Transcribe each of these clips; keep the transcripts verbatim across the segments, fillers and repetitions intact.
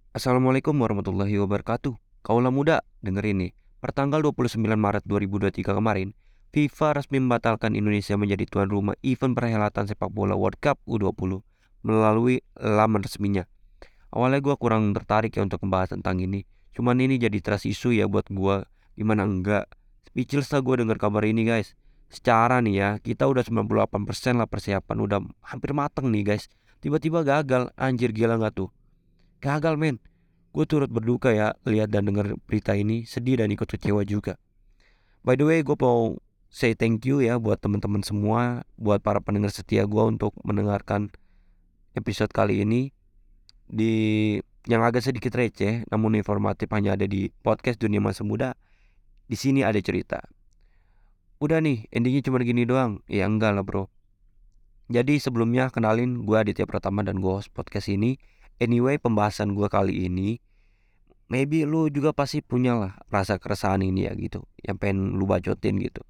Assalamualaikum warahmatullahi wabarakatuh. Kaulah muda, dengerin nih. Pertanggal dua puluh sembilan Maret dua ribu dua puluh tiga kemarin, FIFA resmi membatalkan Indonesia menjadi tuan rumah event perhelatan sepak bola World Cup U dua puluh melalui laman resminya. Awalnya gua kurang tertarik ya untuk membahas tentang ini. Cuman ini jadi trust isu ya buat gua. Gimana enggak? Speechless lah gue dengar kabar ini guys. Secara nih ya, kita udah sembilan puluh delapan persen lah persiapan. Udah hampir mateng nih guys. Tiba-tiba gagal. Anjir, gila nggak tuh? Gagal men. Gue turut berduka ya lihat dan dengar berita ini, sedih dan ikut kecewa juga. By the way, gue mau say thank you ya buat teman-teman semua, buat para pendengar setia gue untuk mendengarkan episode kali ini di yang agak sedikit receh namun informatif hanya ada di podcast Dunia Masa Muda. Di sini ada cerita. Udah nih, endingnya cuma gini doang. Ya enggak lah bro. Jadi sebelumnya kenalin gue Aditya Pratama dan gue host podcast ini. Anyway, pembahasan gue kali ini maybe lu juga pasti punya lah rasa keresahan ini ya gitu, yang pengen lu bacotin gitu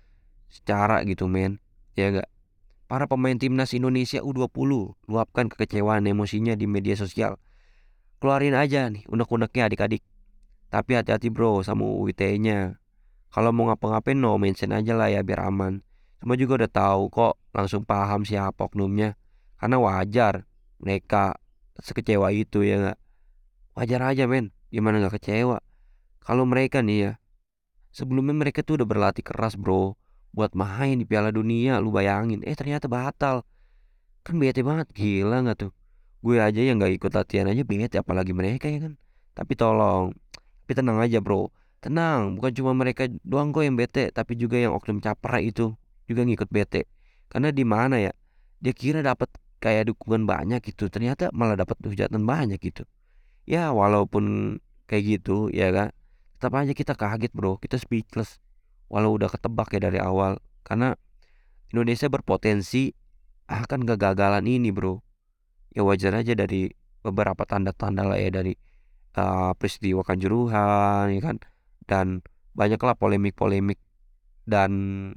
secara gitu men, ya gak. Para pemain timnas Indonesia U dua puluh luapkan kekecewaan emosinya di media sosial. Keluarin aja nih unek-uneknya adik-adik. Tapi hati-hati bro sama U I T E-nya. Kalau mau ngapa-ngapain no mention aja lah ya biar aman. Semua juga udah tahu kok, langsung paham siapa oknumnya. Karena wajar mereka sekecewa itu ya gak. Wajar aja men, gimana gak kecewa. Kalau mereka nih ya, sebelumnya mereka tuh udah berlatih keras bro buat main di Piala Dunia, lu bayangin. Eh ternyata batal. Kan bete banget, gila nggak tuh? Gue aja yang nggak ikut latihan aja bete, apalagi mereka ya kan. Tapi tolong, tapi tenang aja bro. Tenang, bukan cuma mereka doang kok yang bete, tapi juga yang oknum capra itu juga ngikut bete. Karena di mana ya? Dia kira dapat kayak dukungan banyak gitu, ternyata malah dapat hujatan banyak gitu. Ya walaupun kayak gitu ya kan, tetap aja kita kaget bro, kita speechless. Walau udah ketebak ya dari awal, karena Indonesia berpotensi akan kegagalan ini bro. Ya wajar aja dari beberapa tanda-tanda lah ya, dari uh, peristiwa Kanjuruhan ya kan, dan banyaklah polemik-polemik. Dan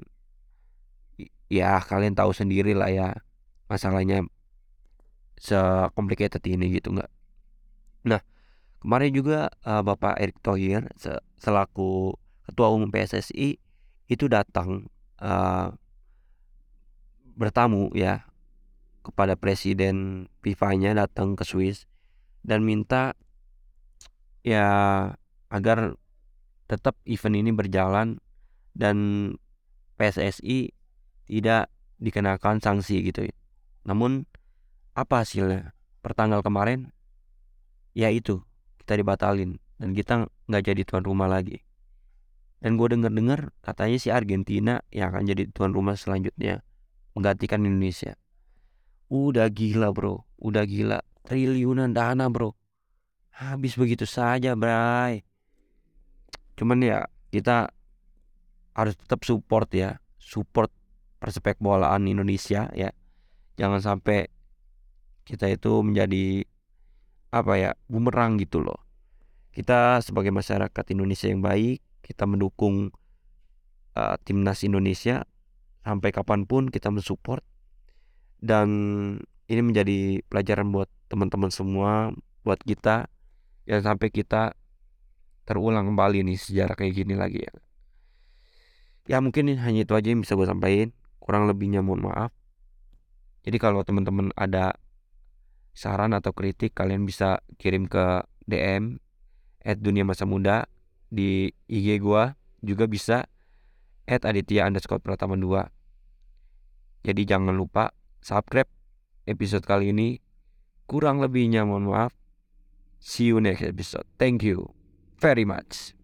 i- ya kalian tahu sendiri lah ya masalahnya se-complicated ini gitu nggak. Nah, kemarin juga uh, Bapak Erick Thohir se- selaku Ketua Umum P S S I itu datang, uh, bertamu ya kepada Presiden FIFA-nya, datang ke Swiss dan minta ya agar tetap event ini berjalan dan P S S I tidak dikenakan sanksi gitu ya. Namun apa hasilnya? Pertanggal kemarin ya itu kita dibatalin dan kita nggak jadi tuan rumah lagi. Dan gue denger-dengar katanya si Argentina yang akan jadi tuan rumah selanjutnya menggantikan Indonesia. Udah gila bro, udah gila. Triliunan dana bro, habis begitu saja bray. Cuman ya kita harus tetap support ya, support persepak bolaan Indonesia ya. Jangan sampai kita itu menjadi apa ya, bumerang gitu loh. Kita sebagai masyarakat Indonesia yang baik, kita mendukung uh, timnas Indonesia sampai kapanpun kita mensupport. Dan ini menjadi pelajaran buat teman-teman semua, buat kita, ya sampai kita terulang kembali nih sejarah kayak gini lagi ya. Ya mungkin ini hanya itu aja yang bisa gue sampaikan. Kurang lebihnya mohon maaf. Jadi kalau teman-teman ada saran atau kritik, kalian bisa kirim ke D M at Dunia Masa Muda di I G gua, juga bisa at Aditya underscore Pratama dua. Jadi jangan lupa subscribe episode kali ini. Kurang lebihnya mohon maaf. See you next episode. Thank you very much.